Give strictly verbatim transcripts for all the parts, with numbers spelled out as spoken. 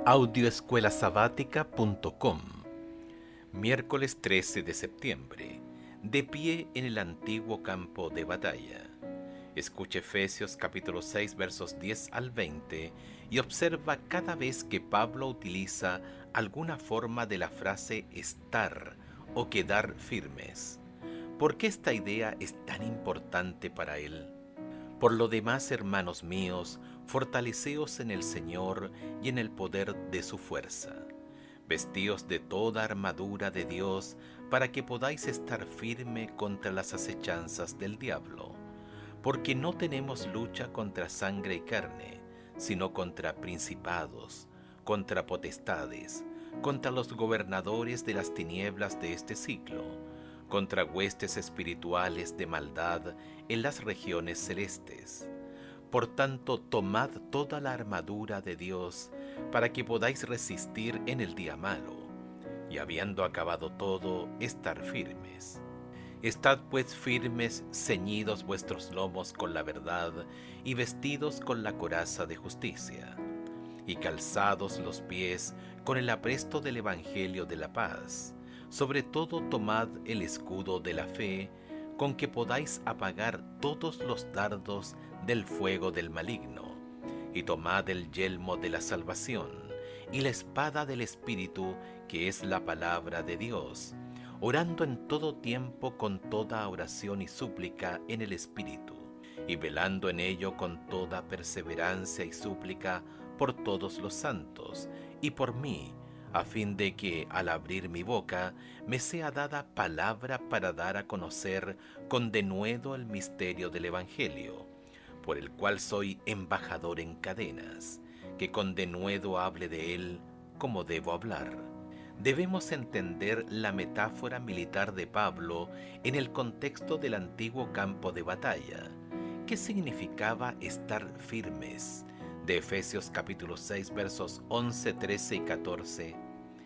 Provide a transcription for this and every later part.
audioescuela sabática punto com. Miércoles trece de septiembre. De pie en el antiguo campo de batalla. Escuche Efesios capítulo seis versos diez al veinte y observa cada vez que Pablo utiliza alguna forma de la frase estar o quedar firmes. ¿Por qué esta idea es tan importante para él? Por lo demás, hermanos míos, fortaleceos en el Señor y en el poder de su fuerza. Vestíos de toda armadura de Dios para que podáis estar firme contra las acechanzas del diablo. Porque no tenemos lucha contra sangre y carne, sino contra principados, contra potestades, contra los gobernadores de las tinieblas de este siglo, contra huestes espirituales de maldad en las regiones celestes. Por tanto, tomad toda la armadura de Dios para que podáis resistir en el día malo, y habiendo acabado todo, estar firmes. Estad pues firmes, ceñidos vuestros lomos con la verdad, y vestidos con la coraza de justicia, y calzados los pies con el apresto del Evangelio de la paz. Sobre todo tomad el escudo de la fe, con que podáis apagar todos los dardos del fuego del maligno, y tomad el yelmo de la salvación, y la espada del Espíritu, que es la palabra de Dios, orando en todo tiempo con toda oración y súplica en el Espíritu, y velando en ello con toda perseverancia y súplica por todos los santos, y por mí, a fin de que, al abrir mi boca, me sea dada palabra para dar a conocer con denuedo el misterio del Evangelio, por el cual soy embajador en cadenas, que con denuedo hable de él como debo hablar. Debemos entender la metáfora militar de Pablo en el contexto del antiguo campo de batalla. ¿Qué significaba estar firmes? De Efesios capítulo seis versos once, trece y catorce.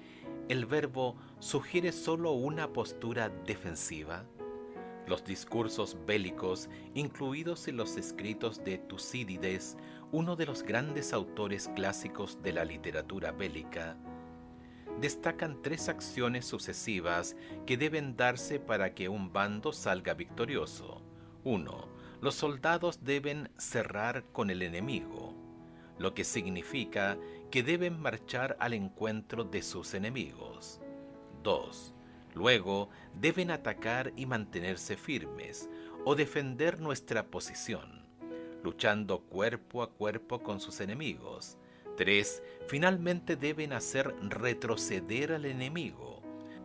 ¿El verbo sugiere solo una postura defensiva? Los discursos bélicos incluidos en los escritos de Tucídides, uno de los grandes autores clásicos de la literatura bélica, destacan tres acciones sucesivas que deben darse para que un bando salga victorioso. uno. Los soldados deben cerrar con el enemigo, lo que significa que deben marchar al encuentro de sus enemigos. dos. Luego deben atacar y mantenerse firmes o defender nuestra posición, luchando cuerpo a cuerpo con sus enemigos. tres. Finalmente deben hacer retroceder al enemigo.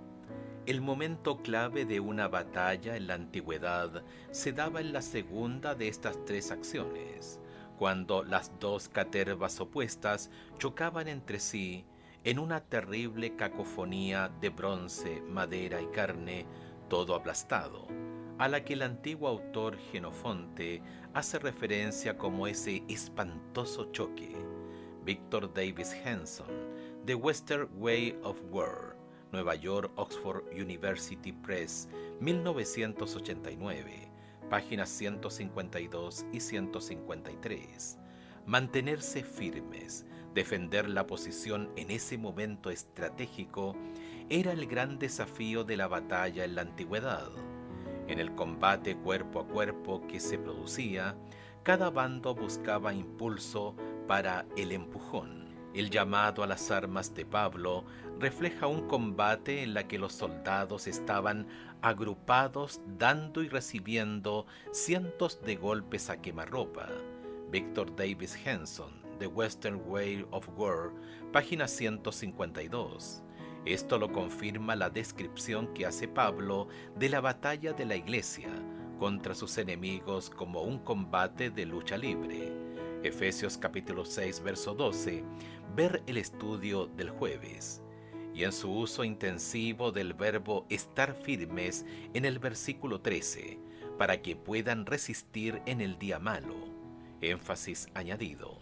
El momento clave de una batalla en la antigüedad se daba en la segunda de estas tres acciones, cuando las dos catervas opuestas chocaban entre sí en una terrible cacofonía de bronce, madera y carne, todo aplastado, a la que el antiguo autor Jenofonte hace referencia como ese espantoso choque. Victor Davis Hanson, The Western Way of War, Nueva York, Oxford University Press, mil novecientos ochenta y nueve, páginas ciento cincuenta y dos y ciento cincuenta y tres. Mantenerse firmes, defender la posición en ese momento estratégico, era el gran desafío de la batalla en la antigüedad. En el combate cuerpo a cuerpo que se producía, cada bando buscaba impulso para el empujón. El llamado a las armas de Pablo refleja un combate en la que los soldados estaban agrupados dando y recibiendo cientos de golpes a quemarropa. Victor Davis Hanson, The Western Way of War, página ciento cincuenta y dos. Esto lo confirma la descripción que hace Pablo de la batalla de la iglesia contra sus enemigos como un combate de lucha libre. Efesios capítulo seis verso doce, ver el estudio del jueves. Y en su uso intensivo del verbo estar firmes en el versículo trece, para que puedan resistir en el día malo. Énfasis añadido.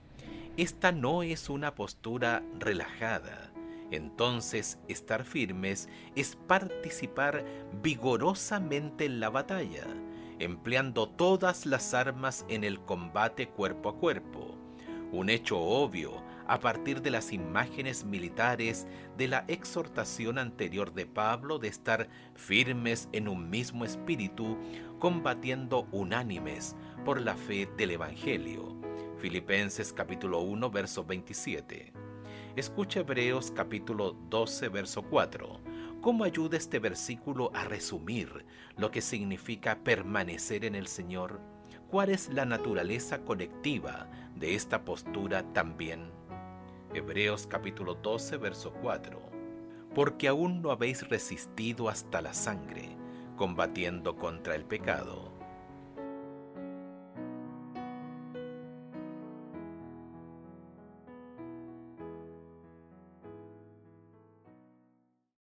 Esta no es una postura relajada. Entonces, estar firmes es participar vigorosamente en la batalla, empleando todas las armas en el combate cuerpo a cuerpo, un hecho obvio a partir de las imágenes militares de la exhortación anterior de Pablo de estar firmes en un mismo espíritu, combatiendo unánimes por la fe del Evangelio. Filipenses capítulo uno, verso veintisiete. Escucha Hebreos capítulo doce, verso cuatro. ¿Cómo ayuda este versículo a resumir lo que significa permanecer en el Señor? ¿Cuál es la naturaleza colectiva de esta postura también? Hebreos capítulo doce, verso cuatro. Porque aún no habéis resistido hasta la sangre, combatiendo contra el pecado,